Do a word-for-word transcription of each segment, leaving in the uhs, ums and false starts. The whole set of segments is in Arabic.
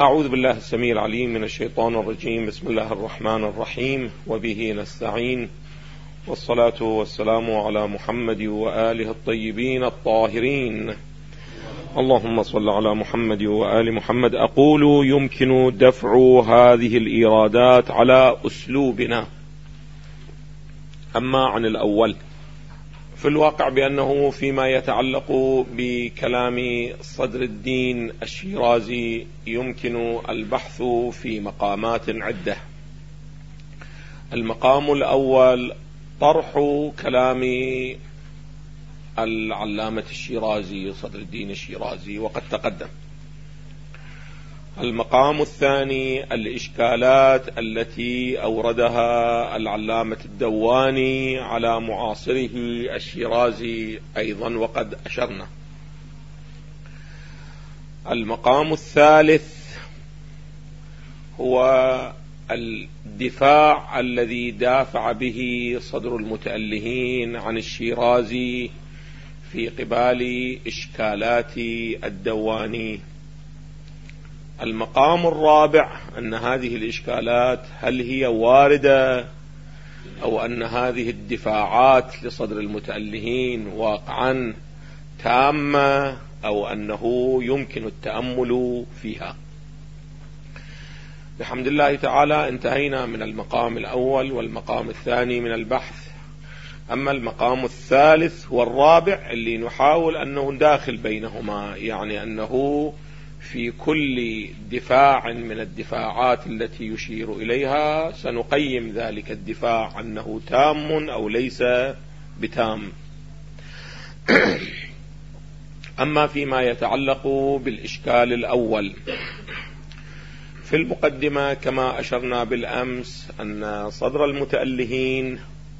أعوذ بالله السميع العليم من الشيطان الرجيم. بسم الله الرحمن الرحيم، وبه نستعين، والصلاة والسلام على محمد وآله الطيبين الطاهرين. اللهم صل على محمد وآل محمد. أقول يمكن دفع هذه الإيرادات على أسلوبنا. أما عن الأول في الواقع بأنه فيما يتعلق بكلام صدر الدين الشيرازي يمكن البحث في مقامات عدة. المقام الأول طرح كلام العلامة الشيرازي صدر الدين الشيرازي وقد تقدم. المقام الثاني الإشكالات التي أوردها العلامة الدواني على معاصره الشيرازي أيضا وقد أشرنا. المقام الثالث هو الدفاع الذي دافع به صدر المتألهين عن الشيرازي في قبال إشكالات الدواني. المقام الرابع أن هذه الإشكالات هل هي واردة أو أن هذه الدفاعات لصدر المتألهين واقعا تامة أو أنه يمكن التأمل فيها. بحمد الله تعالى انتهينا من المقام الأول والمقام الثاني من البحث. أما المقام الثالث والرابع اللي نحاول أنه داخل بينهما، يعني أنه في كل دفاع من الدفاعات التي يشير إليها سنقيم ذلك الدفاع أنه تام أو ليس بتام. أما فيما يتعلق بالإشكال الأول في المقدمة كما أشرنا بالأمس أن صدر المتألهين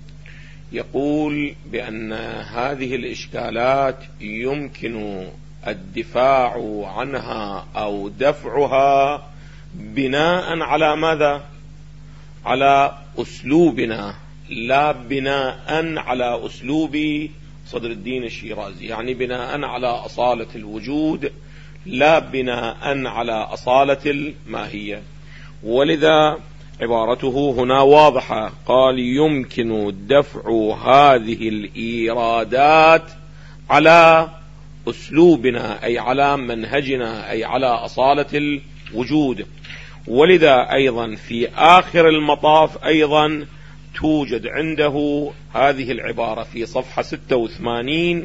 يقول بأن هذه الإشكالات يمكن الدفاع عنها أو دفعها بناء على ماذا؟ على أسلوبنا، لا بناء على أسلوب صدر الدين الشيرازي، يعني بناء على أصالة الوجود لا بناء على أصالة الماهية. ولذا عبارته هنا واضحة، قال يمكن دفع هذه الإيرادات على أسلوبنا أي على منهجنا أي على أصالة الوجود. ولذا أيضا في آخر المطاف أيضا توجد عنده هذه العبارة في صفحة ستة وثمانين،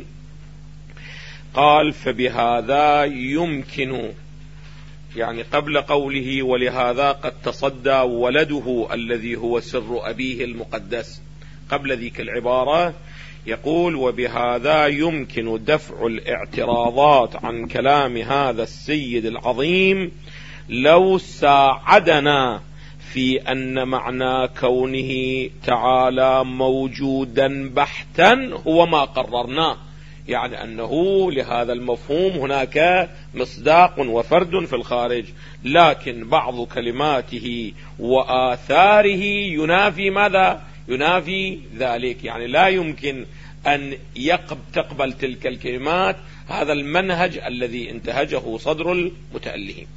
قال فبهذا يمكن، يعني قبل قوله ولهذا قد تصدى ولده الذي هو سر أبيه المقدس، قبل ذيك العبارة يقول وبهذا يمكن دفع الاعتراضات عن كلام هذا السيد العظيم لو ساعدنا في أن معنى كونه تعالى موجودا بحتا هو ما قررناه، يعني أنه لهذا المفهوم هناك مصداق وفرد في الخارج، لكن بعض كلماته وآثاره ينافي ماذا؟ ينافي ذلك، يعني لا يمكن أن تقبل تلك الكلمات هذا المنهج الذي انتهجه صدر المتألهين.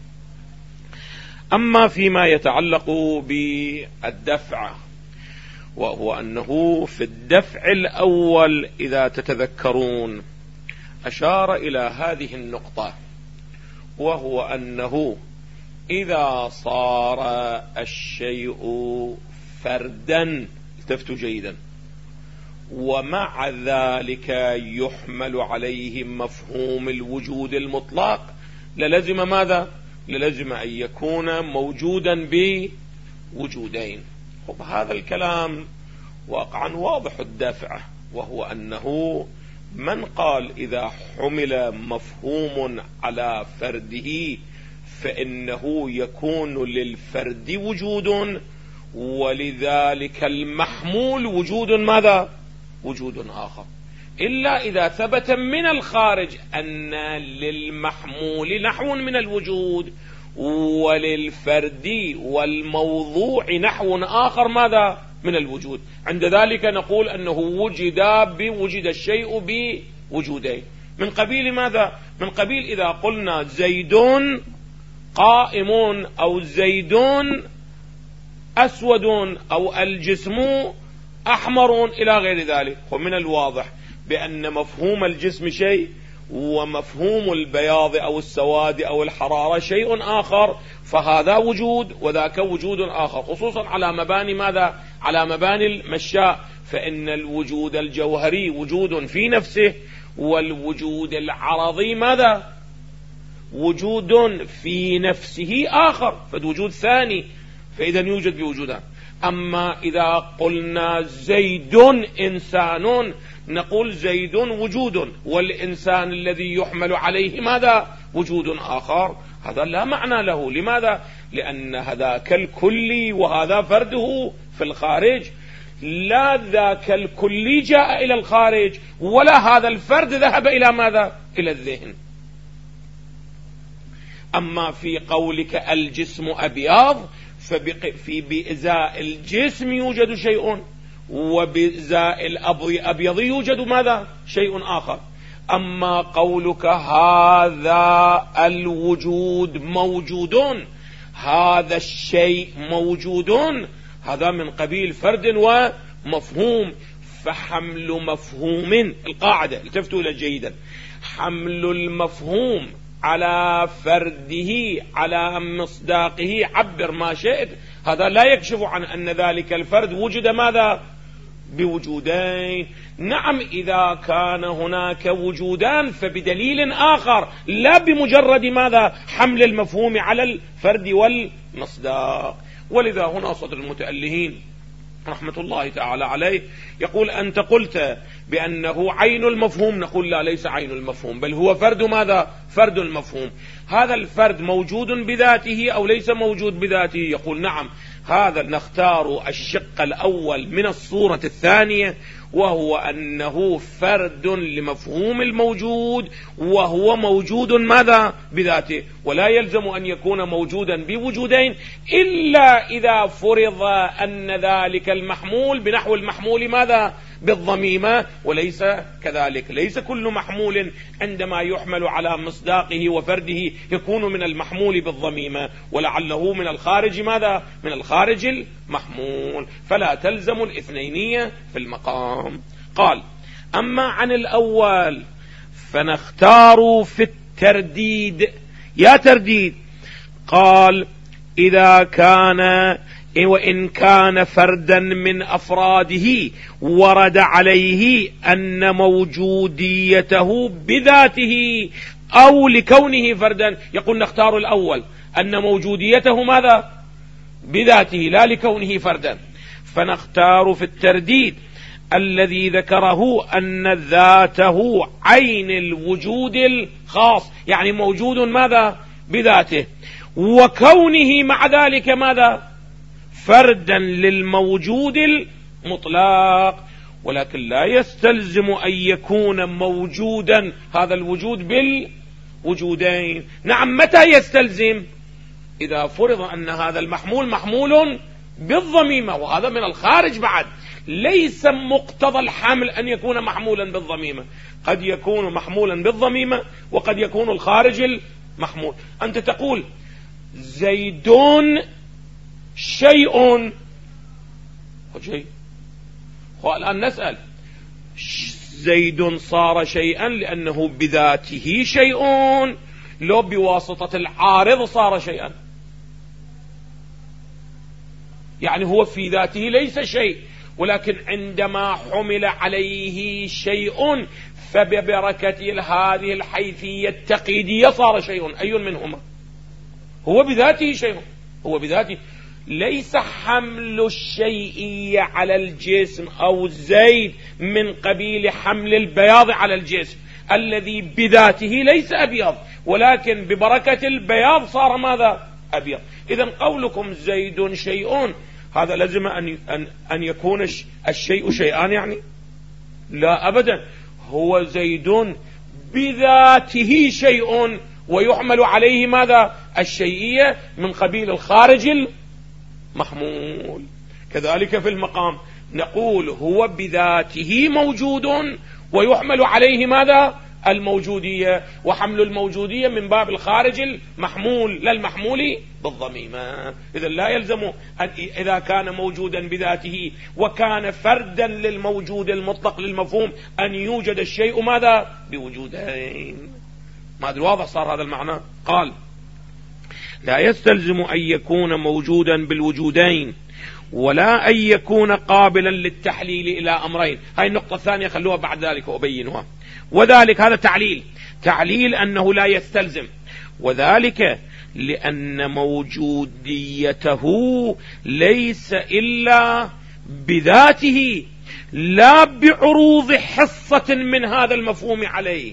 أما فيما يتعلق بالدفع، وهو أنه في الدفع الأول إذا تتذكرون أشار إلى هذه النقطة، وهو أنه إذا صار الشيء فردا، التفتوا جيدا، ومع ذلك يحمل عليه مفهوم الوجود المطلق، للزم ماذا؟ للزم أن يكون موجودا بوجودين. هذا الكلام واقعا واضح الدافع، وهو أنه من قال إذا حمل مفهوم على فرده فإنه يكون للفرد وجود، ولذلك المحمول وجود ماذا؟ وجود آخر، إلا إذا ثبت من الخارج أن للمحمول نحو من الوجود وللفرد والموضوع نحو آخر ماذا؟ من الوجود. عند ذلك نقول أنه وجد بوجد الشيء بوجودين، من قبيل ماذا؟ من قبيل إذا قلنا زيد قائم أو زيد أسود أو الجسم أحمر إلى غير ذلك. ومن الواضح بأن مفهوم الجسم شيء ومفهوم البياض أو السواد أو الحرارة شيء آخر، فهذا وجود وذاك وجود آخر، خصوصا على مباني ماذا؟ على مباني المشاء، فإن الوجود الجوهري وجود في نفسه، والوجود العرضي ماذا؟ وجود في نفسه آخر، فوجود ثاني، فإذا يوجد بوجودان. أما إذا قلنا زيد إنسان نقول زيد وجود، والإنسان الذي يحمل عليه ماذا؟ وجود آخر، هذا لا معنى له. لماذا؟ لأن هذاك الكلي وهذا فرده في الخارج، لا ذاك الكلي جاء إلى الخارج ولا هذا الفرد ذهب إلى ماذا؟ إلى الذهن. أما في قولك الجسم أبيض، ففي بإزاء الجسم يوجد شيء، وبإزاء الأبيض يوجد ماذا؟ شيء آخر. أما قولك هذا الوجود موجود، هذا الشيء موجود، هذا من قبيل فرد ومفهوم. فحمل مفهوم، القاعدة التفتوا إلى جيدا، حمل المفهوم على فرده على مصداقه، عبر ما شئت، هذا لا يكشف عن أن ذلك الفرد وجد ماذا؟ بوجودين. نعم، إذا كان هناك وجودان فبدليل آخر، لا بمجرد ماذا؟ حمل المفهوم على الفرد والمصداق. ولذا هنا صدر المتألهين رحمة الله تعالى عليه يقول أنت قلت بأنه عين المفهوم، نقول لا، ليس عين المفهوم، بل هو فرد ماذا؟ فرد المفهوم. هذا الفرد موجود بذاته أو ليس موجود بذاته؟ يقول نعم، هذا نختار الشق الأول من الصورة الثانية، وهو أنه فرد لمفهوم الموجود، وهو موجود ماذا؟ بذاته، ولا يلزم أن يكون موجودا بوجودين إلا إذا فرض أن ذلك المحمول بنحو المحمول ماذا؟ بالضميمة، وليس كذلك. ليس كل محمول عندما يحمل على مصداقه وفرده يكون من المحمول بالضميمة، ولعله من الخارج ماذا؟ من الخارج المحمول، فلا تلزم الاثنينية في المقام. قال أما عن الأول فنختار في الترديد. يا ترديد، قال إذا كان وإن كان فردا من أفراده ورد عليه أن موجوديته بذاته أو لكونه فردا. يقول نختار الأول، أن موجوديته ماذا؟ بذاته لا لكونه فردا. فنختار في الترديد الذي ذكره أن ذاته عين الوجود الخاص، يعني موجود ماذا؟ بذاته، وكونه مع ذلك ماذا؟ فردا للموجود المطلق. ولكن لا يستلزم أن يكون موجودا هذا الوجود بالوجودين. نعم، متى يستلزم؟ إذا فرض أن هذا المحمول محمول بالضميمة، وهذا من الخارج بعد. ليس مقتضى الحمل أن يكون محمولا بالضميمة، قد يكون محمولا بالضميمة وقد يكون الخارج المحمول. أنت تقول زيدون شيء، شيء، والآن نسأل زيد صار شيئا لأنه بذاته شيء، لو بواسطة العارض صار شيئا؟ يعني هو في ذاته ليس شيء، ولكن عندما حمل عليه شيء فببركة هذه الحيثية التقييدية صار شيء. أي منهما؟ هو بذاته شيء، هو بذاته. ليس حمل الشيئية على الجسم أو الزيد من قبيل حمل البياض على الجسم الذي بذاته ليس أبيض، ولكن ببركة البياض صار ماذا؟ أبيض. إذن قولكم زيد شيء، هذا لازم أن أن يكون الشيء شيئان يعني؟ لا أبدا، هو زيد بذاته شيء ويحمل عليه ماذا؟ الشيئية من قبيل الخارج المحمول. كذلك في المقام نقول هو بذاته موجود ويحمل عليه ماذا؟ الموجودية، وحمل الموجودية من باب الخارج المحمول لا المحمول بالضميمة. إذا لا يلزم أن إذا كان موجودا بذاته وكان فردا للموجود المطلق للمفهوم أن يوجد الشيء ماذا بوجودين. ما أدري واضح صار هذا المعنى؟ قال لا يستلزم أن يكون موجودا بالوجودين ولا أن يكون قابلا للتحليل إلى أمرين. هاي النقطة الثانية خلوها بعد ذلك أبينها. وذلك هذا تعليل تعليل أنه لا يستلزم، وذلك لأن موجوديته ليس إلا بذاته لا بعروض حصة من هذا المفهوم عليه.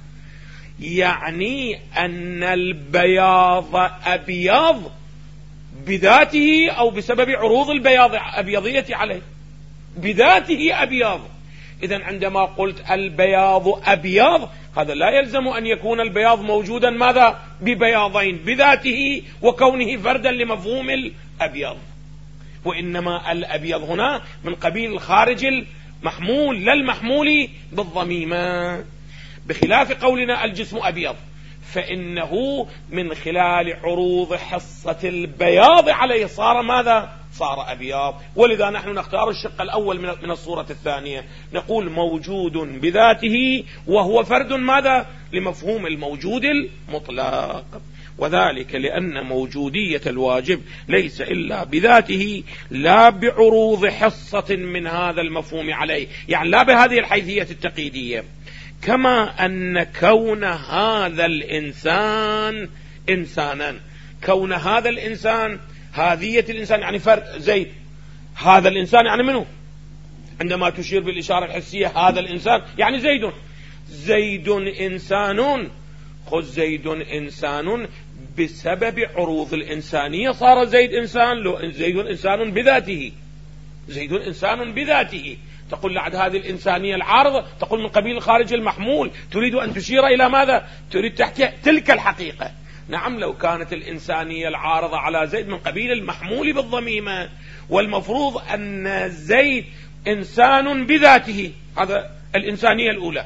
يعني أن البياض أبيض بذاته أو بسبب عروض البياض أبيضية عليه، بذاته أبيض. إذن عندما قلت البياض أبيض هذا لا يلزم أن يكون البياض موجودا ماذا ببياضين بذاته وكونه فردا لمفهوم الأبيض، وإنما الأبيض هنا من قبيل الخارج المحمول لا المحمول بالضميمة، بخلاف قولنا الجسم أبيض فإنه من خلال عروض حصة البياض عليه صار ماذا؟ صار أبيض. ولذا نحن نختار الشق الأول من الصورة الثانية، نقول موجود بذاته وهو فرد ماذا؟ لمفهوم الموجود المطلق. وذلك لأن موجودية الواجب ليس إلا بذاته لا بعروض حصة من هذا المفهوم عليه، يعني لا بهذه الحيثية التقييدية. كما أن كون هذا الإنسان إنسانا، كون هذا الإنسان هذية الإنسان يعني فرد زيد، هذا الإنسان يعني منه؟ عندما تشير بالإشارة الحسية هذا الإنسان يعني زيد، زيد إنسان، خذ زيد إنسان بسبب عروض الإنسانية صار زيد إنسان، لو زيد إنسان بذاته، زيد إنسان بذاته. تقول لعد هذه الإنسانية العارضة، تقول من قبيل الخارج المحمول، تريد أن تشير إلى ماذا؟ تريد تحكي تلك الحقيقة. نعم لو كانت الإنسانية العارضة على زيد من قبيل المحمول بالضميمة، والمفروض أن زيد إنسان بذاته، هذا الإنسانية الأولى،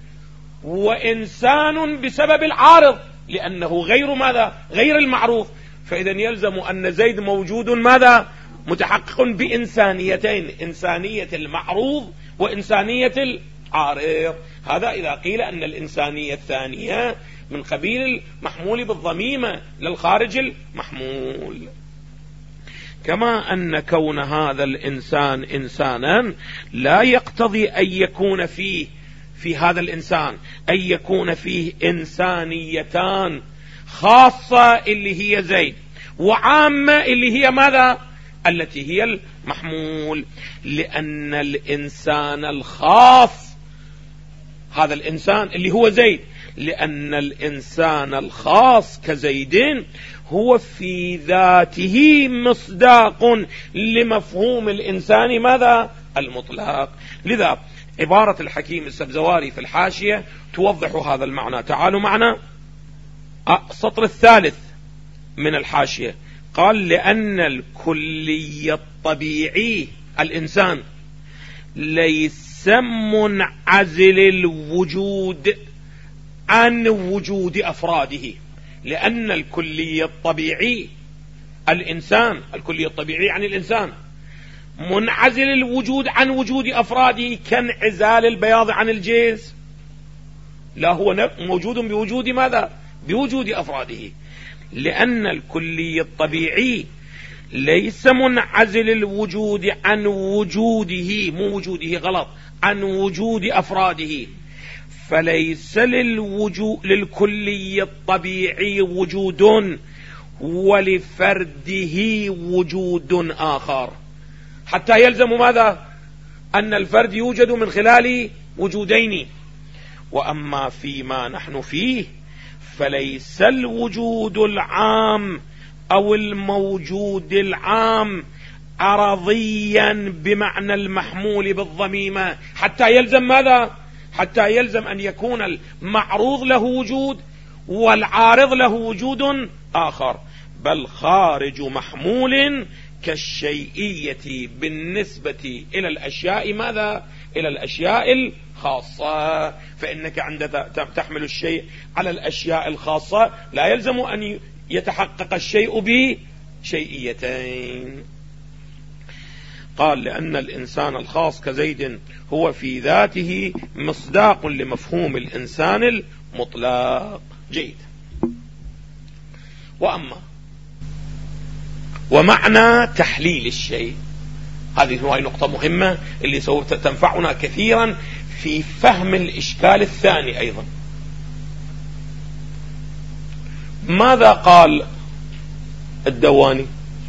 وإنسان بسبب العارض لأنه غير ماذا؟ غير المعروف. فإذا يلزم أن زيد موجود ماذا؟ متحقق بإنسانيتين، إنسانية المعروض وإنسانية العارض. هذا إذا قيل أن الإنسانية الثانية من قبيل المحمول بالضميمة للخارج المحمول. كما أن كون هذا الإنسان إنسانا لا يقتضي أن يكون فيه في هذا الإنسان أن يكون فيه إنسانيتان، خاصة اللي هي زيد وعامة اللي هي ماذا؟ التي هي المحمول. لأن الإنسان الخاص هذا الإنسان اللي هو زيد، لأن الإنسان الخاص كزيد هو في ذاته مصداق لمفهوم الإنسان ماذا؟ المطلق. لذا عبارة الحكيم السبزواري في الحاشية توضح هذا المعنى. تعالوا معنا السطر الثالث من الحاشية، قال لأن الكلي الطبيعي الإنسان ليس منعزل الوجود عن وجود أفراده. لأن الكلي الطبيعي الإنسان، الكلي الطبيعي عن الإنسان منعزل الوجود عن وجود أفراده كانعزال البياض عن الجيز، لا هو موجود بوجود ماذا؟ بوجود أفراده. لأن الكلي الطبيعي ليس منعزل الوجود عن وجوده، مو وجوده غلط، عن وجود أفراده، فليس للوجود للكلي الطبيعي وجود ولفرده وجود آخر، حتى يلزم ماذا؟ أن الفرد يوجد من خلال وجودين. وأما فيما نحن فيه فليس الوجود العام أو الموجود العام عرضيا بمعنى المحمول بالضميمة، حتى يلزم ماذا؟ حتى يلزم أن يكون المعروض له وجود والعارض له وجود آخر، بل خارج محمول كالشيئية بالنسبة إلى الأشياء ماذا؟ إلى الأشياء الخاصة، فإنك عند تحمل الشيء على الأشياء الخاصة لا يلزم أن يتحقق الشيء بشيئيتين. قال لأن الإنسان الخاص كزيد هو في ذاته مصداق لمفهوم الإنسان المطلق. جيد. وأما ومعنى تحليل الشيء، هذه هو نقطة مهمة اللي سوف تنفعنا كثيرا في فهم الإشكال الثاني أيضا. ماذا قال الدواني؟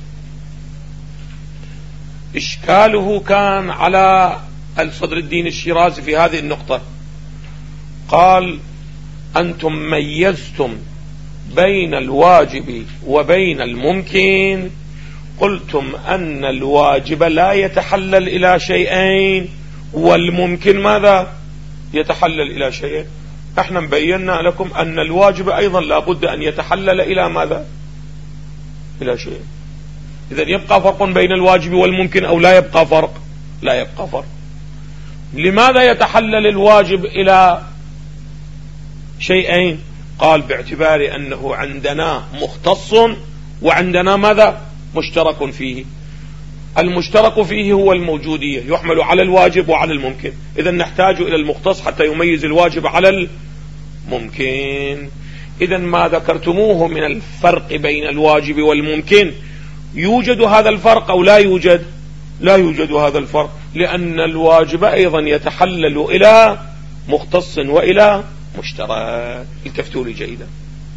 إشكاله كان على الصدر الدين الشيرازي في هذه النقطة. قال أنتم ميزتم بين الواجب وبين الممكن، قلتم أن الواجب لا يتحلل إلى شيئين والممكن ماذا يتحلل إلى شيئين. احنا مبينا لكم أن الواجب أيضا لا بد أن يتحلل إلى ماذا؟ إلى شيئين. إذا يبقى فرق بين الواجب والممكن أو لا يبقى فرق؟ لا يبقى فرق. لماذا يتحلل الواجب إلى شيئين؟ قال باعتبار أنه عندنا مختص وعندنا ماذا؟ مشترك فيه. المشترك فيه هو الموجودية، يحمل على الواجب وعلى الممكن. إذا نحتاج إلى المختص حتى يميز الواجب على الممكن. إذا ما ذكرتموه من الفرق بين الواجب والممكن يوجد هذا الفرق أو لا يوجد؟ لا يوجد هذا الفرق، لأن الواجب أيضا يتحلل إلى مختص وإلى مشترك. التفتوا لي جيدا.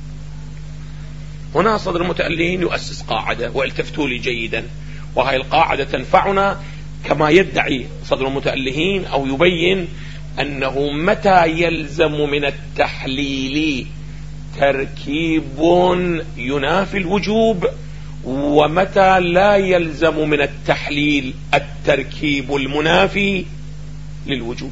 هنا صدر المتألهين يؤسس قاعدة، والتفتوا لي جيدا، وهي القاعدة تنفعنا كما يدعي صدر المتألهين أو يبين أنه متى يلزم من التحليل تركيب ينافي الوجوب، ومتى لا يلزم من التحليل التركيب المنافي للوجوب.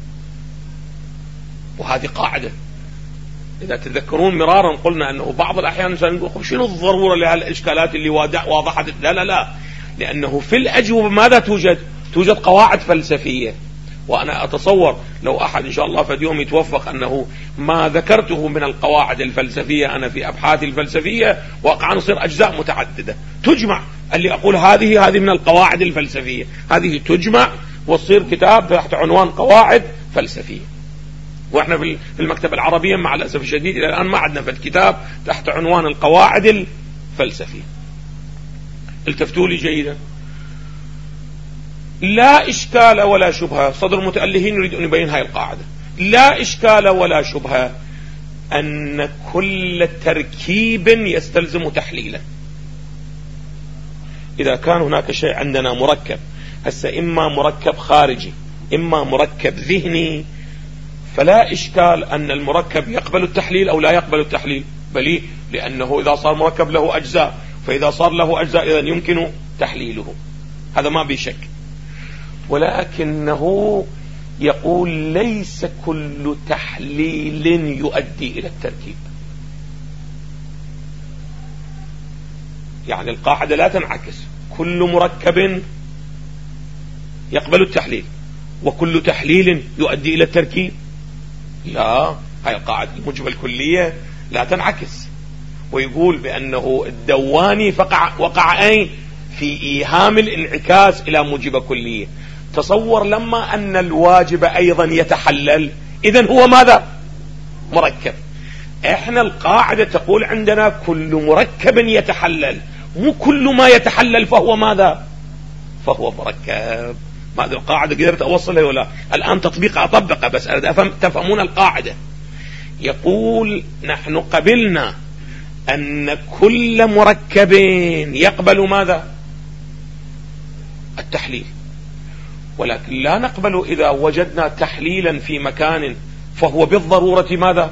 وهذه قاعدة إذا تذكرون مرارا قلنا أنه بعض الأحيان نقول شنو الضرورة لهالإشكالات اللي واضحت؟ لا لا لا، لأنه في الأجوبة ماذا توجد؟ توجد قواعد فلسفية. وأنا أتصور لو أحد إن شاء الله في يوم يتوفق أنه ما ذكرته من القواعد الفلسفية أنا في أبحاثي الفلسفية وقع نصير أجزاء متعددة تجمع، اللي أقول هذه هذه من القواعد الفلسفية، هذه تجمع وتصير كتاب تحت عنوان قواعد فلسفية. وإحنا في المكتبة العربية مع الأسف الشديد إلى الآن ما عندنا في الكتاب تحت عنوان القواعد الفلسفية. التفتوا لي جيدا. لا إشكال ولا شبهة، صدر المتألهين يريد أن يبين هاي القاعدة، لا إشكال ولا شبهة أن كل تركيب يستلزم تحليلا. إذا كان هناك شيء عندنا مركب، هسه إما مركب خارجي إما مركب ذهني، فلا إشكال أن المركب يقبل التحليل أو لا يقبل التحليل، بل لأنه إذا صار مركب له أجزاء، فإذا صار له أجزاء إذن يمكن تحليله، هذا ما بشك. ولكنه يقول ليس كل تحليل يؤدي إلى التركيب. يعني القاعدة لا تنعكس، كل مركب يقبل التحليل وكل تحليل يؤدي إلى التركيب. لا، هاي القاعدة الموجبة الكلية لا تنعكس. ويقول بأنه الدواني وقع, وقع أين في إيهام الانعكاس إلى موجبة كلية. تصور لما أن الواجب أيضا يتحلل، إذن هو ماذا؟ مركب. إحنا القاعدة تقول عندنا كل مركب يتحلل، مو كل ما يتحلل فهو ماذا؟ فهو مركب. ما هذه القاعدة قدرت أوصلها ولا الآن تطبيق أطبقها، بس أفهم تفهمون القاعدة. يقول نحن قبلنا أن كل مركب يقبل ماذا؟ التحليل، ولكن لا نقبل إذا وجدنا تحليلا في مكان فهو بالضرورة ماذا؟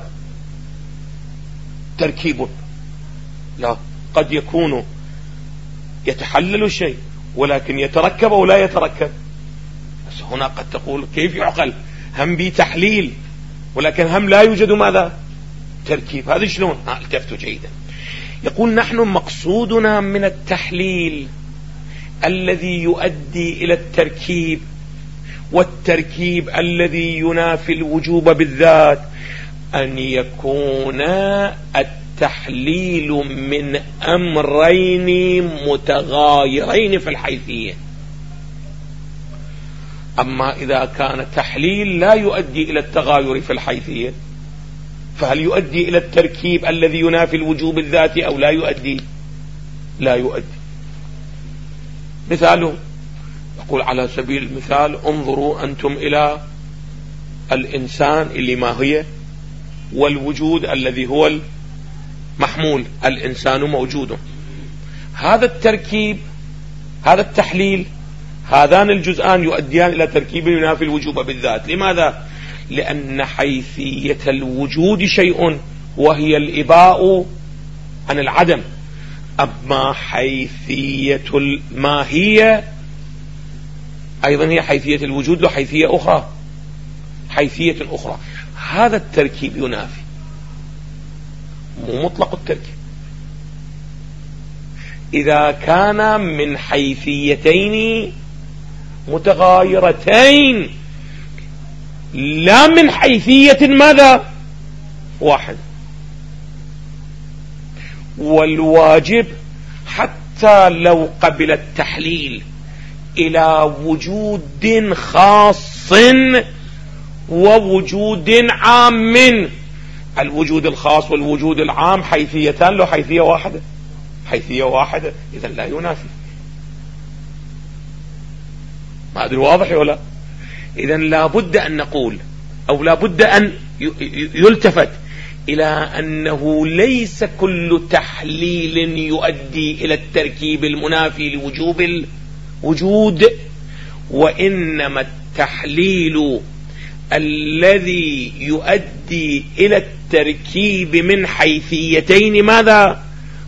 تركيب. لا، قد يكون يتحلل الشيء ولكن يتركب أو لا يتركب. بس هنا قد تقول كيف يعقل هم بتحليل ولكن هم لا يوجد ماذا؟ تركيب. هذا شلون؟ ها التفتوا جيدا. يقول نحن مقصودنا من التحليل الذي يؤدي إلى التركيب والتركيب الذي ينافي الوجوب بالذات أن يكون التحليل من أمرين متغايرين في الحيثية. أما إذا كان تحليل لا يؤدي إلى التغاير في الحيثية، فهل يؤدي إلى التركيب الذي ينافي الوجوب الذاتي أو لا يؤدي؟ لا يؤدي. مثاله يقول على سبيل المثال: انظروا أنتم إلى الإنسان اللي ما هي، والوجود الذي هو المحمول، الإنسان موجود. هذا التركيب، هذا التحليل، هذان الجزءان يؤديان إلى تركيب ينافي الوجوب بالذات. لماذا؟ لأن حيثية الوجود شيء وهي الإباء عن العدم، أما حيثية الماهية أيضا هي حيثية الوجود له حيثية أخرى، حيثية أخرى. هذا التركيب ينافي، مو مطلق التركيب. إذا كان من حيثيتين متغايرتين لا من حيثية ماذا؟ واحد. والواجب حتى لو قبل التحليل إلى وجود خاص ووجود عام، الوجود الخاص والوجود العام حيثيتان له حيثية واحدة، حيثية واحدة، إذا لا ينافي. ما أدري واضح ولا؟ إذا لابد أن نقول أو لابد أن يلتفت إلى أنه ليس كل تحليل يؤدي إلى التركيب المنافي لوجوب الوجود، وإنما التحليل الذي يؤدي إلى التركيب من حيثيتين ماذا؟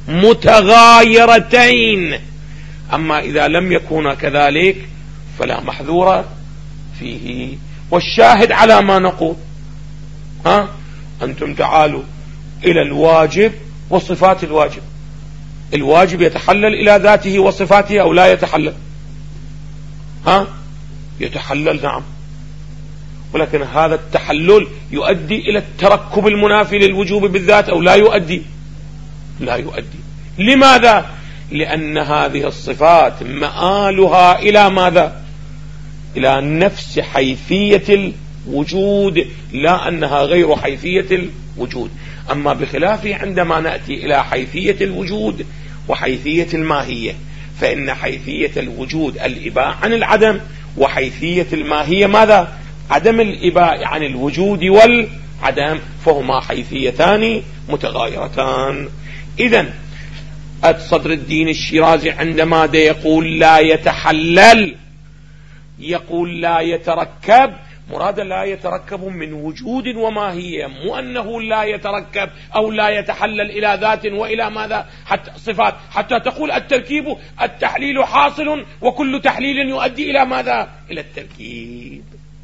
متغايرتين. أما إذا لم يكونا كذلك فلا محذور فيه. والشاهد على ما نقول، ها أنتم تعالوا إلى الواجب وصفات الواجب. الواجب يتحلل إلى ذاته وصفاته أو لا يتحلل؟ ها يتحلل، نعم. ولكن هذا التحلل يؤدي إلى التركب المنافي للوجوب بالذات أو لا يؤدي؟ لا يؤدي. لماذا؟ لأن هذه الصفات مآلها إلى ماذا؟ إلى نفس حيثية الوجود، لا أنها غير حيثية الوجود. أما بخلافه عندما نأتي إلى حيثية الوجود وحيثية الماهية، فإن حيثية الوجود الإباء عن العدم، وحيثية الماهية ماذا؟ عدم الإباء عن الوجود والعدم، فهما حيثيتان متغايرتان. إذن صدر الدين الشيرازي عندما يقول لا يتحلل، يقول لا يتركب، مراد لا يتركب من وجود وماهية، مو أنه لا يتركب أو لا يتحلل إلى ذات وإلى ماذا؟ حتى صفات، حتى تقول التركيب التحليل حاصل وكل تحليل يؤدي إلى ماذا؟ إلى التركيب.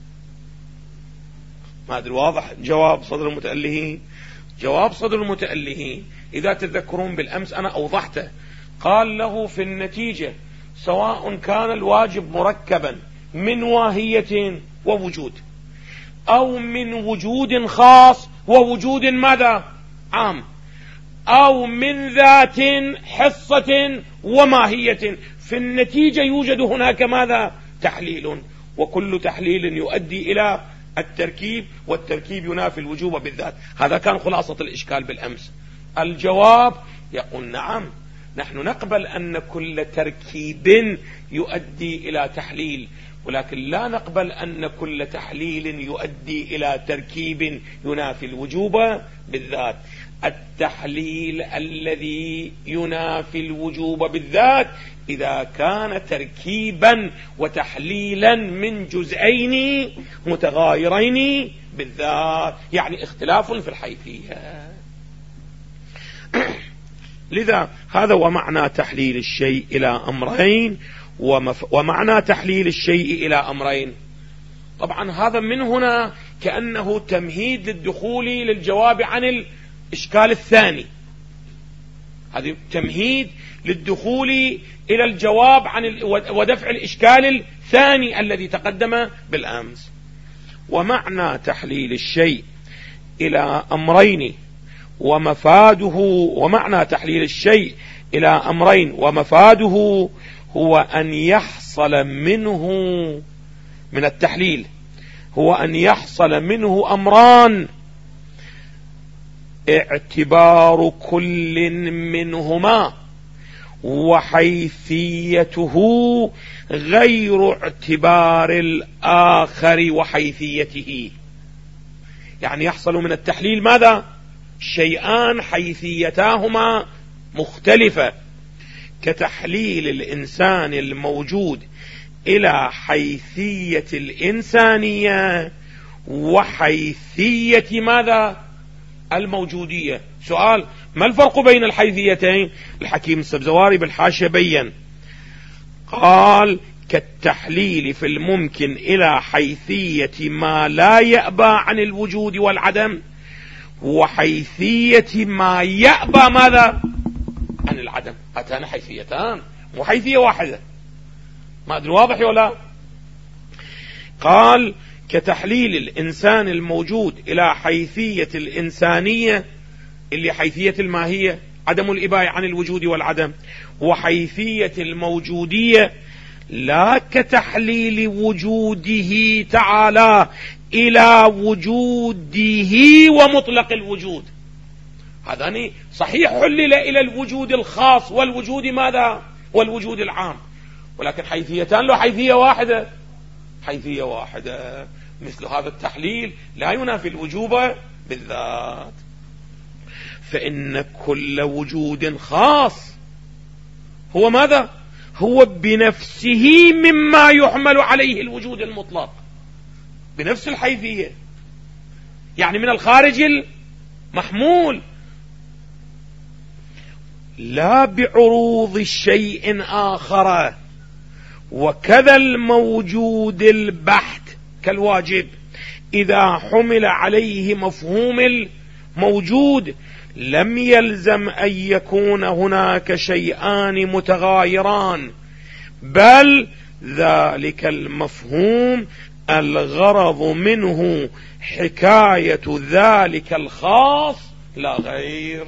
ما أدري واضح جواب صدر المتألهين؟ جواب صدر المتألهين إذا تذكرون بالأمس أنا أوضحته. قال له في النتيجة سواء كان الواجب مركبا من واهية ووجود أو من وجود خاص ووجود ماذا؟ عام، أو من ذات حصة وماهية، في النتيجة يوجد هناك ماذا؟ تحليل، وكل تحليل يؤدي إلى التركيب، والتركيب ينافي الوجوب بالذات. هذا كان خلاصة الإشكال بالأمس. الجواب يقول نعم، نحن نقبل أن كل تركيب يؤدي إلى تحليل، ولكن لا نقبل أن كل تحليل يؤدي إلى تركيب ينافي الوجوب بالذات. التحليل الذي ينافي الوجوب بالذات إذا كان تركيبا وتحليلا من جزئين متغايرين بالذات، يعني اختلاف في الحيثية. لذا هذا ومعنى تحليل الشيء إلى أمرين، ومف... ومعنى تحليل الشيء إلى أمرين. طبعا هذا من هنا كأنه تمهيد للدخول للجواب عن الإشكال الثاني. هذا تمهيد للدخول إلى الجواب عن ودفع الإشكال الثاني الذي تقدم بالأمس. ومعنى تحليل الشيء إلى أمرين ومفاده ومعنى تحليل الشيء إلى أمرين ومفاده هو أن يحصل منه من التحليل هو أن يحصل منه أمران: اعتبار كل منهما وحيثيته غير اعتبار الآخر وحيثيته. يعني يحصل من التحليل ماذا؟ شيئان حيثيتاهما مختلفة، كتحليل الإنسان الموجود إلى حيثية الإنسانية وحيثية ماذا؟ الموجودية. سؤال: ما الفرق بين الحيثيتين؟ الحكيم السبزواري بالحاشية بين قال: كالتحليل في الممكن إلى حيثية ما لا يأبى عن الوجود والعدم وحيثية ما يأبى ماذا؟ عن العدم. هاتان حيثيتان مو حيثية واحدة. ما أدري واضح ولا؟ قال: كتحليل الإنسان الموجود إلى حيثية الإنسانية اللي حيثية الماهية عدم الإباء عن الوجود والعدم، وحيثية الموجودية لا كتحليل وجوده تعالى إلى وجوده ومطلق الوجود. هذا صحيح حلل إلى الوجود الخاص والوجود ماذا؟ والوجود العام، ولكن حيثيتان له حيثية واحدة حيثية واحدة. مثل هذا التحليل لا ينافي الوجوب بالذات، فإن كل وجود خاص هو ماذا؟ هو بنفسه مما يحمل عليه الوجود المطلق بنفس الحيثية، يعني من الخارج المحمول، لا بعروض شيء آخر. وكذا الموجود البحت كالواجب إذا حمل عليه مفهوم الموجود لم يلزم أن يكون هناك شيئان متغايران، بل ذلك المفهوم الغرض منه حكاية ذلك الخاص لا غير.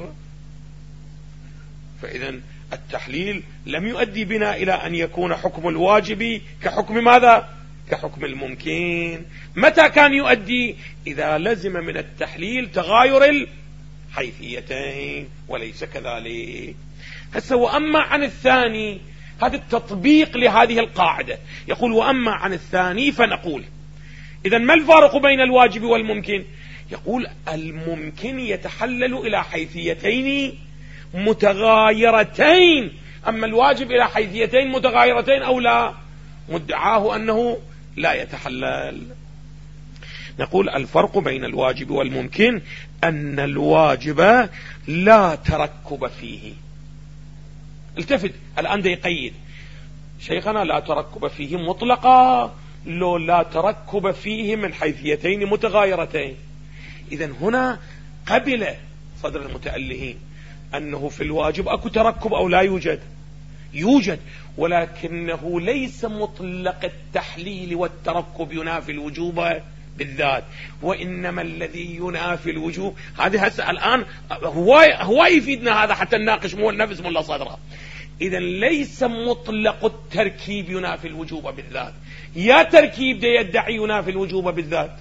فإذا التحليل لم يؤدي بنا إلى أن يكون حكم الواجب كحكم ماذا؟ كحكم الممكن. متى كان يؤدي؟ إذا لزم من التحليل تغاير الحيثيتين، وليس كذلك. هسه وأما عن الثاني، هذا التطبيق لهذه القاعدة. يقول: وأما عن الثاني فنقول إذن ما الفارق بين الواجب والممكن؟ يقول: الممكن يتحلل إلى حيثيتين متغايرتين، أما الواجب إلى حيثيتين متغايرتين أو لا، مدعاه أنه لا يتحلل. نقول: الفرق بين الواجب والممكن أن الواجب لا تركب فيه. التفت الآن ده يقيد شيخنا: لا تركب فيه مطلقا، لو لا تركب فيه من حيثيتين متغايرتين. إذن هنا قبل صدر المتألهين أنه في الواجب أكو تركب أو لا يوجد؟ يوجد، ولكنه ليس مطلق التحليل والتركب ينافي الوجوب بالذات، وإنما الذي ينافي الوجوب هذه هسه الآن هو هو يفيدنا هذا حتى نناقش مو النفس ملا صدرها. إذن ليس مطلق التركيب ينافي الوجوب بالذات، يا تركيب ده يدعي ينافي الوجوب بالذات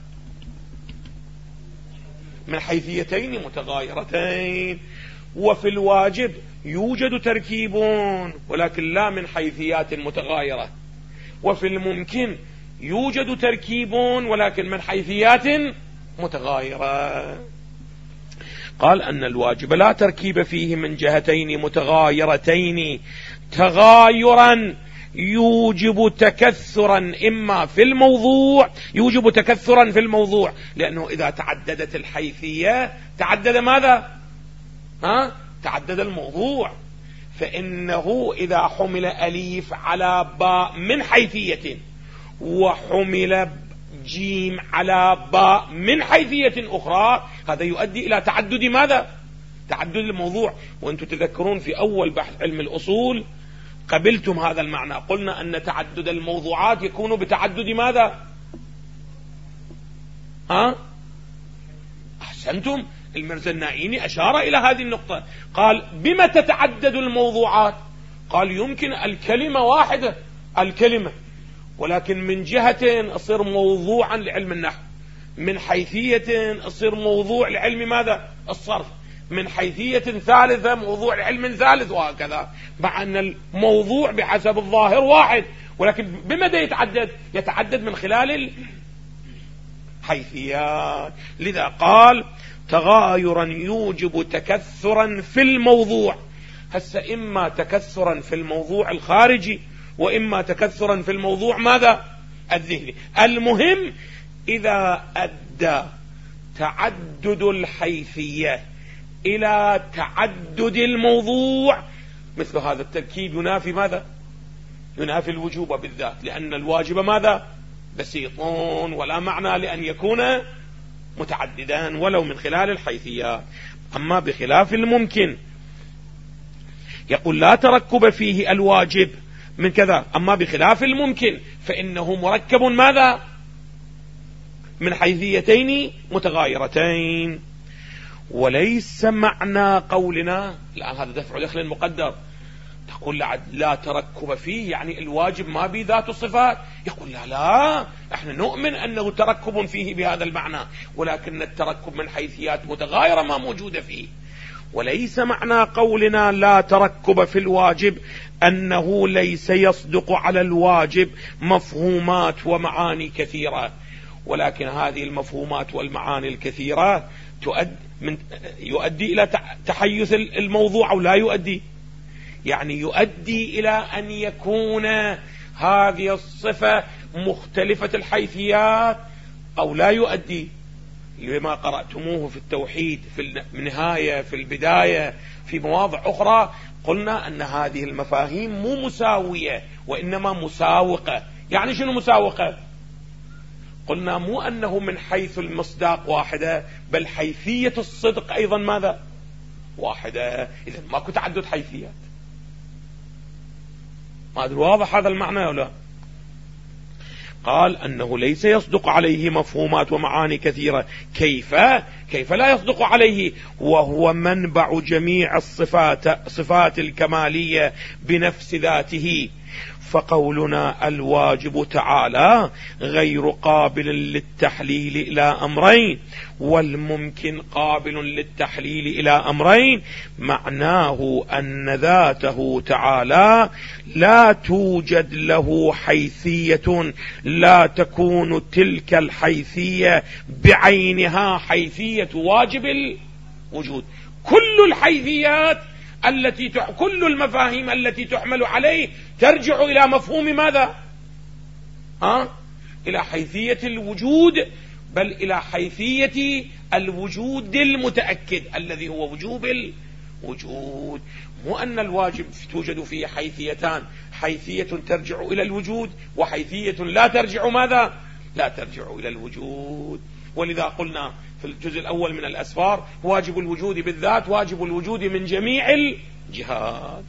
من حيثيتين متغايرتين. وفي الواجب يوجد تركيب ولكن لا من حيثيات متغايرة، وفي الممكن يوجد تركيب ولكن من حيثيات متغايرة. قال أن الواجب لا تركيب فيه من جهتين متغايرتين تغايرا يوجب تكثرا إما في الموضوع يوجب تكثرا في الموضوع، لأنه إذا تعددت الحيثية تعدد ماذا؟ ها؟ تعدد الموضوع. فإنه إذا حمل أليف على باء من حيثية وحمل جيم على باء من حيثية أخرى، هذا يؤدي إلى تعدد ماذا؟ تعدد الموضوع. وأنتم تذكرون في أول بحث علم الأصول قبلتم هذا المعنى، قلنا أن تعدد الموضوعات يكون بتعدد ماذا؟ ها؟ أحسنتم، المرزا النائيني أشار إلى هذه النقطة، قال بما تتعدد الموضوعات؟ قال يمكن الكلمة واحدة، الكلمة، ولكن من جهة أصير موضوعا لعلم النحو، من حيثية أصير موضوع لعلم ماذا؟ الصرف، من حيثية ثالثة موضوع لعلم ثالث، وهكذا، مع أن الموضوع بحسب الظاهر واحد، ولكن بماذا يتعدد؟ يتعدد من خلال الحيثيات. لذا قال تغايرا يوجب تكثرا في الموضوع. هسه إما تكثرا في الموضوع الخارجي وإما تكثرا في الموضوع ماذا؟ الذهني. المهم إذا أدى تعدد الحيثية إلى تعدد الموضوع، مثل هذا التركيب ينافي ماذا؟ ينافي الوجوب بالذات، لأن الواجب ماذا؟ بسيط، ولا معنى لأن يكون متعددا ولو من خلال الحيثيات. أما بخلاف الممكن يقول لا تركب فيه الواجب من كذا، أما بخلاف الممكن فإنه مركب ماذا؟ من حيثيتين متغايرتين. وليس معنى قولنا الآن هذا دفع دخل مقدر، تقول لا تركب فيه يعني الواجب ما به ذات الصفات، يقول لا لا احنا نؤمن أنه تركب فيه بهذا المعنى، ولكن التركب من حيثيات متغايرة ما موجودة فيه. وليس معنى قولنا لا تركب في الواجب أنه ليس يصدق على الواجب مفهومات ومعاني كثيرة، ولكن هذه المفهومات والمعاني الكثيرة تؤدي من يؤدي إلى تحيز الموضوع أو لا يؤدي، يعني يؤدي إلى أن يكون هذه الصفة مختلفة الحيثيات أو لا يؤدي، لما قرأتموه في التوحيد في النهاية في البداية في مواضع أخرى، قلنا أن هذه المفاهيم مو مساوية وإنما مساوقة. يعني شنو مساوقة؟ قلنا مو أنه من حيث المصداق واحدة، بل حيثية الصدق أيضا ماذا؟ واحدة. إذن ماكو تعدد حيثيات. ما أدري واضح هذا المعنى ولا؟ قال أنه ليس يصدق عليه مفهومات ومعاني كثيرة. كيف؟ كيف لا يصدق عليه وهو منبع جميع الصفات صفات الكمالية بنفس ذاته؟ فقولنا الواجب تعالى غير قابل للتحليل إلى أمرين، والممكن قابل للتحليل إلى أمرين، معناه أن ذاته تعالى لا توجد له حيثية لا تكون تلك الحيثية بعينها حيثية واجب الوجود. كل الحيثيات التي تح... كل المفاهيم التي تحمل عليه ترجع إلى مفهوم ماذا؟ ها؟ إلى حيثية الوجود، بل إلى حيثية الوجود المتأكد الذي هو وجوب الوجود. مو أن الواجب توجد فيه حيثيتان، حيثية ترجع إلى الوجود وحيثية لا ترجع ماذا؟ لا ترجع إلى الوجود. ولذا قلنا في الجزء الأول من الأسفار واجب الوجود بالذات واجب الوجود من جميع الجهات.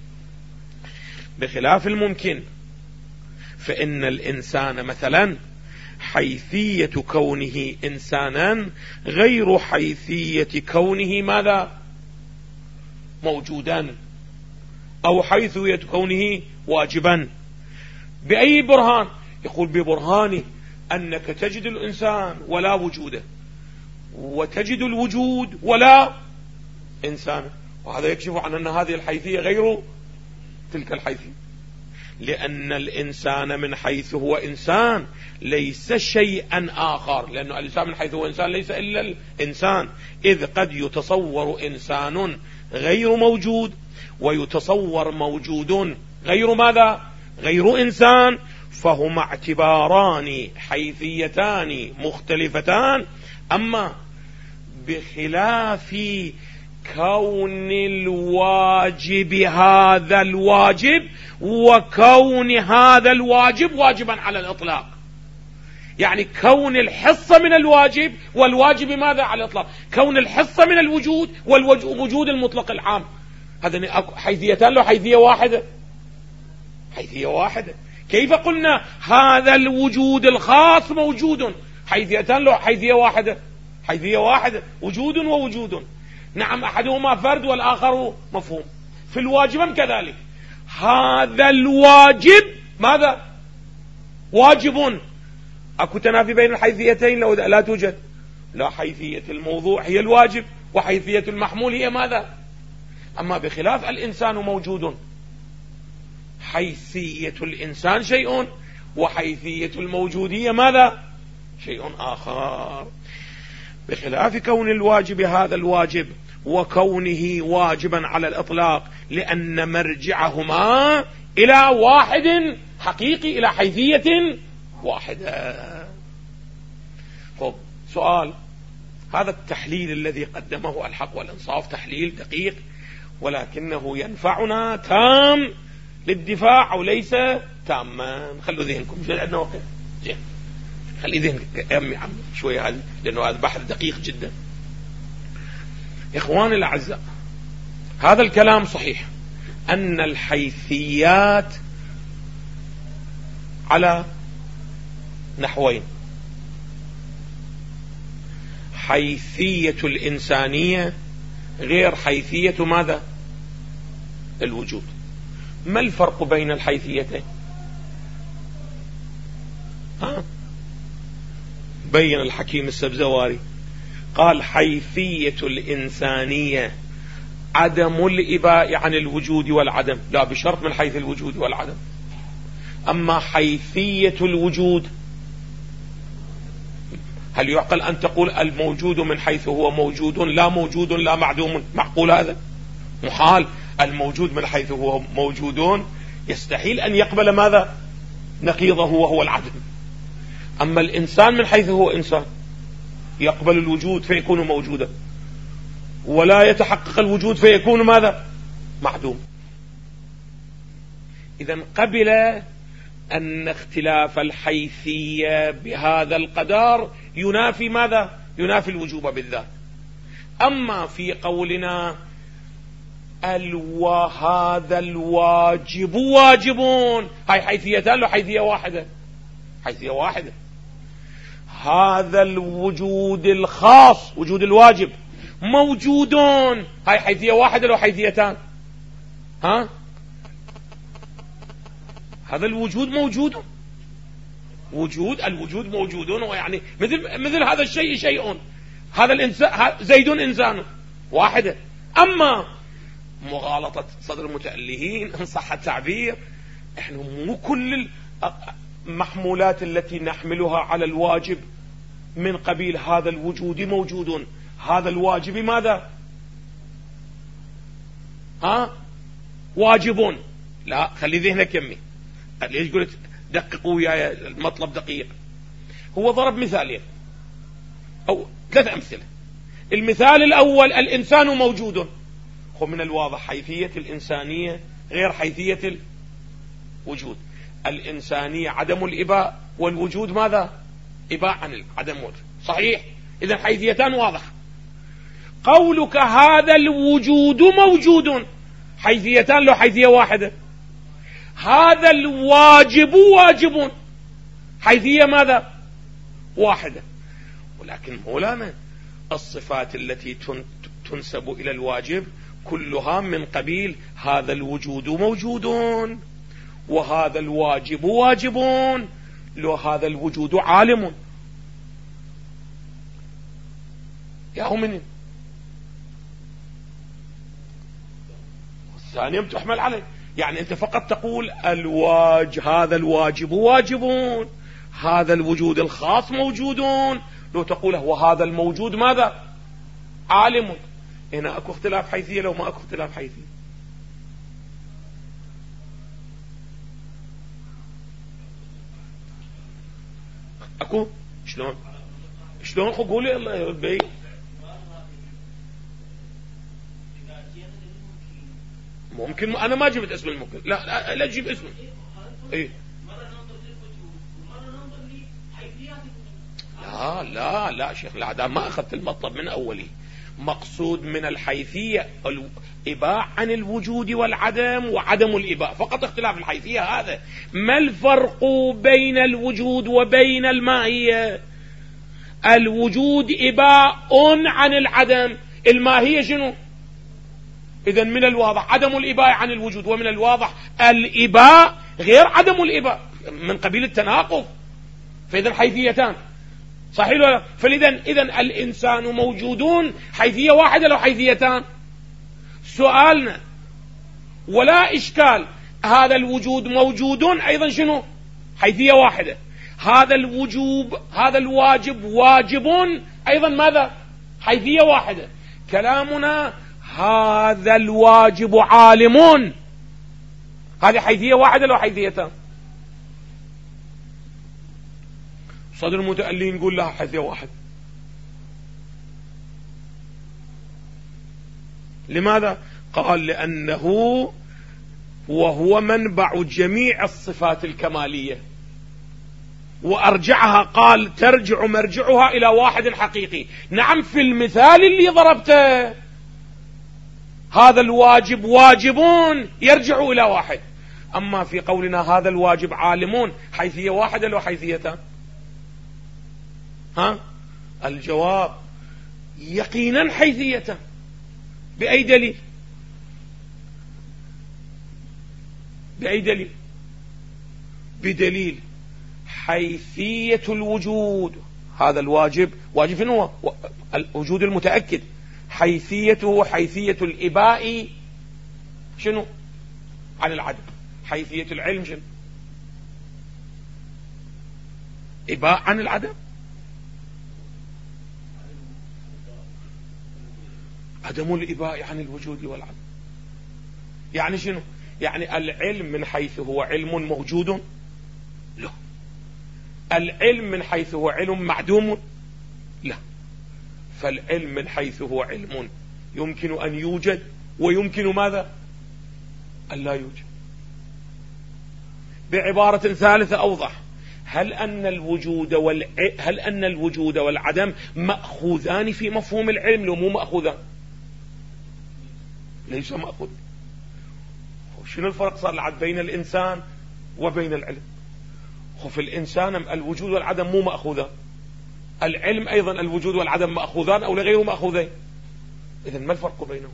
بخلاف الممكن فإن الإنسان مثلا حيثية كونه إنسانا غير حيثية كونه ماذا؟ موجودا، أو حيثية كونه واجبا. بأي برهان؟ يقول ببرهان أنك تجد الإنسان ولا وجوده، وتجد الوجود ولا إنسان، وهذا يكشف عن أن هذه الحيثية غير تلك الحيثية، لأن الإنسان من حيث هو إنسان ليس شيئا آخر، لأن الإنسان من حيث هو إنسان ليس إلا الإنسان، إذ قد يتصور إنسان غير موجود ويتصور موجود غير ماذا؟ غير إنسان، فهما اعتباران حيثيتان مختلفتان. أما بخلاف كون الواجب هذا الواجب وكون هذا الواجب واجبا على الإطلاق، يعني كون الحصة من الواجب، والواجب ماذا على الإطلاق؟ كون الحصة من الوجود والوجود المطلق العام. هذا حيثيتان له حيثية واحدة، حيثية واحدة. كيف قلنا هذا الوجود الخاص موجود؟ حيثيتان له حيثية واحدة، حيثية واحدة، وجود ووجود. نعم، أحدهما فرد والآخر مفهوم. في الواجب كذلك، هذا الواجب ماذا؟ واجب. أكو تنافي بين الحيثيتين؟ لو لا توجد. لا، حيثية الموضوع هي الواجب، وحيثية المحمول هي ماذا؟ أما بخلاف الإنسان موجود، حيثية الإنسان شيء، وحيثية الموجودية ماذا؟ شيء آخر. بخلاف كون الواجب هذا الواجب وكونه واجبا على الإطلاق، لأن مرجعهما إلى واحد حقيقي، إلى حيثية واحدة. طب سؤال، هذا التحليل الذي قدمه الحق والإنصاف تحليل دقيق، ولكنه ينفعنا تام للدفاع أو ليس تاما؟ خلوا ذهنكم، مش عندنا وقت. جي. خلي ذهنك يا عم شوية هذا، لأنه هذا بحث دقيق جدا. إخواني الأعزاء، هذا الكلام صحيح أن الحيثيات على نحوين: حيثية الإنسانية غير حيثية ماذا؟ الوجود. ما الفرق بين الحيثيتين؟ ها؟ بين الحكيم السبزواري، قال حيثية الإنسانية عدم الإباء عن الوجود والعدم، لا بشرط من حيث الوجود والعدم. أما حيثية الوجود، هل يعقل أن تقول الموجود من حيث هو موجود لا موجود لا معدوم؟ معقول هذا؟ محال. الموجود من حيث هو موجود يستحيل أن يقبل ماذا؟ نقيضه وهو العدم. أما الإنسان من حيث هو إنسان يقبل الوجود فيكون موجودا، ولا يتحقق الوجود فيكون ماذا؟ معدوم. إذن قبل أن اختلاف الحيثية بهذا القدر ينافي ماذا؟ ينافي الوجوب بالذات. أما في قولنا هذا الواجب واجبون، هاي حيثيتان له حيثية واحدة، حيثية واحدة. هذا الوجود الخاص وجود الواجب موجودون، هاي حيثية واحدة له حيثيتان. ها؟ هذا الوجود موجود، وجود الوجود موجودون، ويعني مثل مثل هذا الشيء شيء، هذا الإنسان زيد إنسان واحدة. أما مغالطة صدر المتألهين إن صح التعبير، احنا مو كل المحمولات التي نحملها على الواجب من قبيل هذا الوجود موجود، هذا الواجب ماذا؟ ها؟ واجبون. لا، خلي ذهنك يمي. ليش قلت دققوا وياي؟ المطلب دقيق. هو ضرب مثالين أو ثلاث أمثلة. المثال الأول الإنسان موجود، هو من الواضح حيثية الإنسانية غير حيثية الوجود. الإنسانية عدم الإباء، والوجود ماذا؟ إباء عن عدم وجود. صحيح؟ إذن حيثيتان واضح. قولك هذا الوجود موجود، حيثيتان له حيثية واحدة. هذا الواجب واجب، حيثية ماذا؟ واحدة. ولكن مولانا الصفات التي تنسب إلى الواجب كلها من قبيل هذا الوجود موجودون، وهذا الواجب واجبون، لو هذا الوجود عالم. يا أمني الثانية تحمل عليه، يعني أنت فقط تقول الواج هذا الواجب واجبون، هذا الوجود الخاص موجودون، لو تقول وهذا الموجود ماذا؟ عالم. هنا أكو اختلاف حيثية لو ما أكو اختلاف حيثية؟ أكو. شلون شلون قولي الله يربي. ممكن أنا ما جبت اسم الممكن، لا لا, لا تجيب اسمه. إيه؟ مرة ننظر للوجود ومرة ننظر لحيثيات لا لا لا شيخ الأعداء، ما أخذت المطلب من أوله. مقصود من الحيثية الإباء عن الوجود والعدم وعدم الإباء، فقط اختلاف الحيثية هذا. ما الفرق بين الوجود وبين الماهية؟ الوجود إباء عن العدم، الماهية شنو؟ إذن من الواضح عدم الإباء عن الوجود، ومن الواضح الإباء غير عدم الإباء، من قبيل التناقض. فإذن حيثيتان، صحيح ولا لا؟ فإذن إذن الإنسان موجودون حيثية واحدة لو حيثيتان. سؤالنا ولا إشكال، هذا الوجود موجودون أيضا شنو؟ حيثية واحدة. هذا الوجوب هذا الواجب واجب أيضا ماذا؟ حيثية واحدة. كلامنا هذا الواجب عالمون، هذه حيثية واحدة لو حيثيتان. صدر المتألين نقول لها حيثية واحدة. لماذا؟ قال لأنه وهو منبع جميع الصفات الكمالية، وأرجعها قال ترجع مرجعها إلى واحد حقيقي. نعم، في المثال اللي ضربته هذا الواجب واجبون يرجع إلى واحد، أما في قولنا هذا الواجب عالمون حيثية واحدة لو حيثيتان. ها؟ الجواب يقينا حيثيتان. بأي دليل؟ بأي دليل؟ بدليل حيثية الوجود، هذا الواجب واجب شنو هو؟ الوجود المتأكد، حيثيته حيثية الإباء شنو؟ عن العدم. حيثية العلم شنو؟ إباء عن العدم. عدم الإباء عن الوجود والعدم يعني شنو؟ يعني العلم من حيث هو علم موجود؟ لا. العلم من حيث هو علم معدوم؟ لا. فالعلم من حيث هو علم يمكن أن يوجد ويمكن ماذا؟ أن لا يوجد. بعبارة ثالثة أوضح، هل أن الوجود والع... هل أن الوجود والعدم مأخوذان في مفهوم العلم لو مو مأخوذان؟ ليس مأخوذ. شنو الفرق صار لعد بين الإنسان وبين العلم؟ في الإنسان الوجود والعدم مو مأخوذان، العلم أيضا الوجود والعدم مأخوذان أو لغير مأخوذين. إذن ما الفرق بينهم؟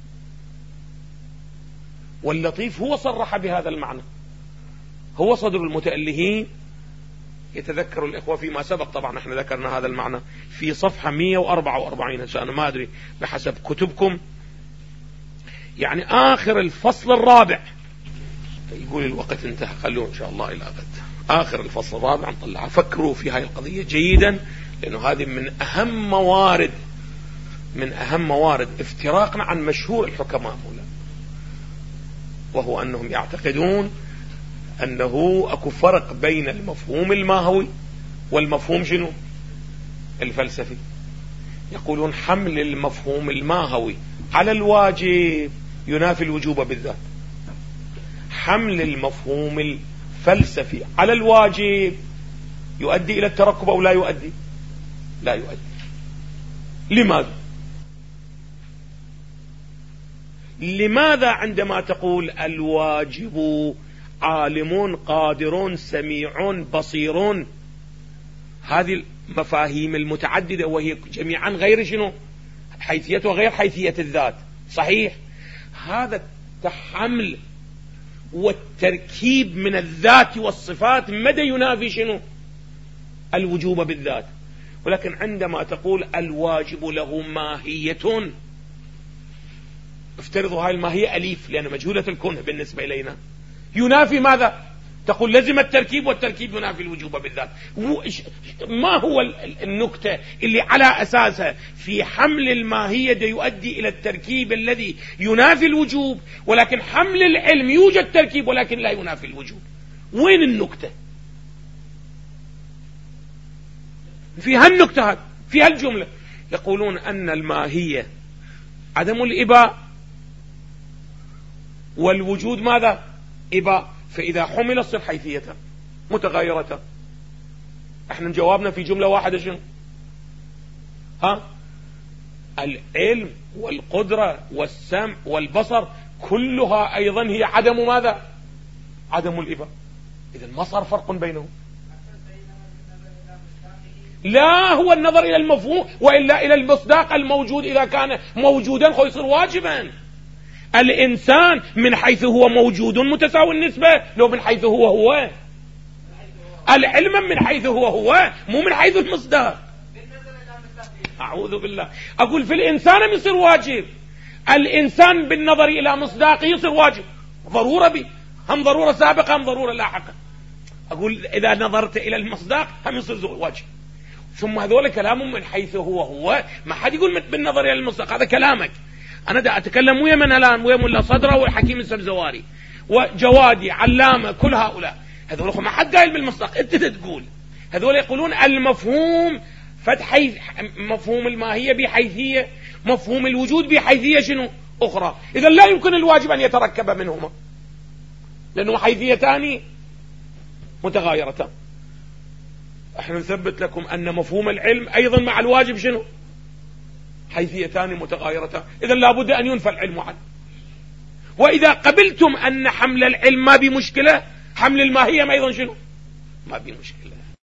واللطيف هو صرح بهذا المعنى، هو صدر المتألهين. يتذكر الإخوة فيما سبق، طبعا احنا ذكرنا هذا المعنى في صفحة مئة وأربعة وأربعين، أنا ما أدري بحسب كتبكم، يعني آخر الفصل الرابع. يقول الوقت انتهى، خلوه إن شاء الله إلى غد. آخر الفصل الرابع نطلعها. فكروا في هاي القضية جيدا، لأنه هذه من أهم موارد من أهم موارد افتراقنا عن مشهور الحكماء هؤلاء، وهو أنهم يعتقدون أنه أكو فرق بين المفهوم الماهوي والمفهوم شنو؟ الفلسفي. يقولون حمل المفهوم الماهوي على الواجب ينافي الوجوب بالذات، حمل المفهوم الفلسفي على الواجب يؤدي إلى التركب أو لا يؤدي؟ لا يؤدي. لماذا؟ لماذا عندما تقول الواجب عالمون قادرون سميعون بصيرون، هذه المفاهيم المتعددة وهي جميعا غير شنو؟ حيثيته غير حيثية الذات، صحيح؟ هذا التحمل والتركيب من الذات والصفات مدى ينافي شنو؟ الوجوب بالذات. ولكن عندما تقول الواجب له ماهية، افترضوا هاي الماهية أليف لأن مجهولة الكنه بالنسبة إلينا، ينافي ماذا؟ تقول لازم التركيب، والتركيب ينافي الوجوب بالذات. ما هو النكتة اللي على أساسها في حمل الماهية يؤدي إلى التركيب الذي ينافي الوجوب، ولكن حمل العلم يوجد تركيب ولكن لا ينافي الوجوب؟ وين النكتة؟ في هالنكتة هذه، في هالجملة يقولون أن الماهية عدم الإباء والوجود ماذا؟ إباء، فإذا حمل الصف حيثية متغيرة. احنا جوابنا في جملة واحدة شنو؟ ها؟ العلم والقدرة والسمع والبصر كلها أيضا هي عدم ماذا؟ عدم الإباء. إذن ما صار فرق بينهم. لا، هو النظر إلى المفهوم، وإلا إلى المصداق الموجود. إذا كان موجودا خو يصير واجبا. الإنسان من حيث هو موجود متساوي النسبة، لو من حيث هو هو. العلم من حيث هو هو، مو من حيث المصداق. أعوذ بالله. أقول في الإنسان يصير واجب. الإنسان بالنظر إلى مصداقه يصير واجب ضرورة بي، هم ضرورة سابقة هم ضرورة لاحقة. أقول إذا نظرت إلى المصداق هم يصير واجب. ثم هذول كلام من حيث هو هو، ما حد يقول بالنظر إلى المصداق. هذا كلامك. أنا دا أتكلم ويا من الآن، ويا ملا صدرة والحكيم السبزواري وجوادي علامة، كل هؤلاء هذول ما حد قايل بالمصداق. أنت تقول هذول يقولون المفهوم فتحيث، مفهوم الماهية بحيثية، مفهوم الوجود بحيثية شنو أخرى. إذا لا يمكن الواجب أن يتركب منهما، لأنه حيثيتان متغايرتان. احنا نثبت لكم أن مفهوم العلم أيضا مع الواجب شنو؟ حيثيتان متغايرتان. إذا لابد أن ينفى العلم عنه. وإذا قبلتم أن حمل العلم ما بمشكلة، حمل الماهية ما أيضا شنو؟ ما بمشكلة.